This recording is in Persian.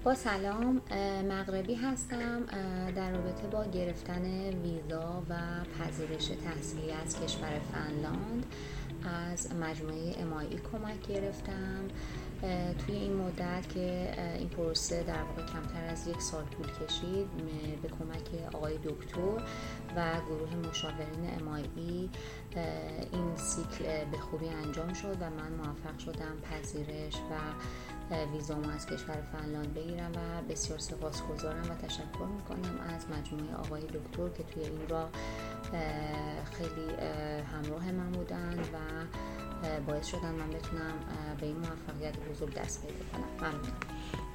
با سلام، مغربی هستم. در رابطه با گرفتن ویزا و پذیرش تحصیلی از کشور فنلاند از مجموعه MIE کمک گرفتم. توی این مدت که این پروسه در واقع کمتر از 1 سال طول کشید، به کمک آقای دکتر و گروه مشاورین MIE این سیکل به خوبی انجام شد و من موفق شدم پذیرش و ویزامو از کشور فنلاند بگیرم و بسیار سپاسگزارم و تشکر میکنم از مجموعه آقای دکتر که توی این راه خیلی همراه من بودن و باعث شدن من بتونم به این موفقیت بزرگ دست پیدا کنم. ممنونم.